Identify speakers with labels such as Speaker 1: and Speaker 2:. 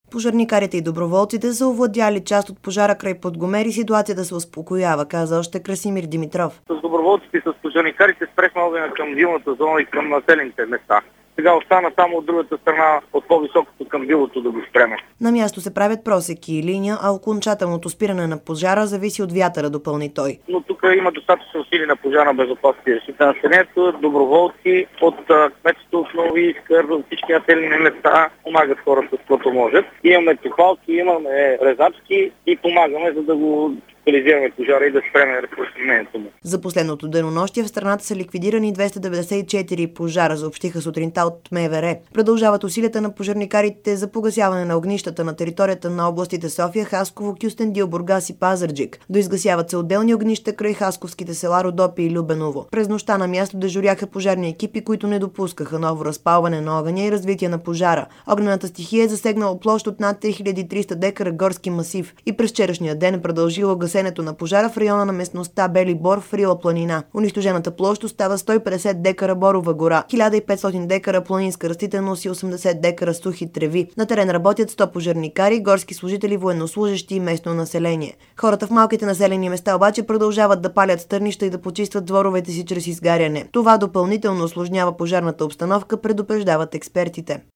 Speaker 1: Пожарникарите и доброволците са овладяли част от пожара край Подгомер и ситуацията се успокоява, каза още Красимир Димитров.
Speaker 2: С доброволците и с пожарникарите спрехме огъня към вилната зона и към населените места. Сега остана само от другата страна, от по-високото към билото да го спреме.
Speaker 1: На място се правят просеки и линия, а окончателното спиране на пожара зависи от вятъра, допълни той.
Speaker 2: Но тук има достатъчно сили на пожарна безопасност и защита на населението, доброволци от кметството, от Нови Искър, от всички населени места помагат хората с което можат. Имаме тихвалки, имаме резачки и помагаме, за да го реализираме пожара и да спреме разпространението му.
Speaker 1: За последното денонощие в страната са ликвидирани 294 пожара, съобщиха сутринта от МВР. Продължават усилията на пожарникарите за погасяване на огнищата на територията на областите София, Хасково, Кюстендил, Бургас и Пазарджик. Доизгасяват се отделни огнища край хасковските села Родопи и Любеново. През нощта на място дежуряха пожарни екипи, които не допускаха ново разпалване на огъня и развитие на пожара. Огнената стихия е засегнала площ от над 3300 декара горски масив и през вчерашния ден е продължило гасенето на пожара в района на местността Бели Бор в Рила планина. Унищожената площ остава 150 декара борова гора, 1500 декара планинска растителност и 80 декара сухи треви. На терен работят 100 пожарникари, горски служители, военнослужещи и местно население. Хората в малките населени места обаче продължават да палят стърнища и да почистват дворовете си чрез изгаряне. Това допълнително усложнява пожарната обстановка, предупреждават експертите.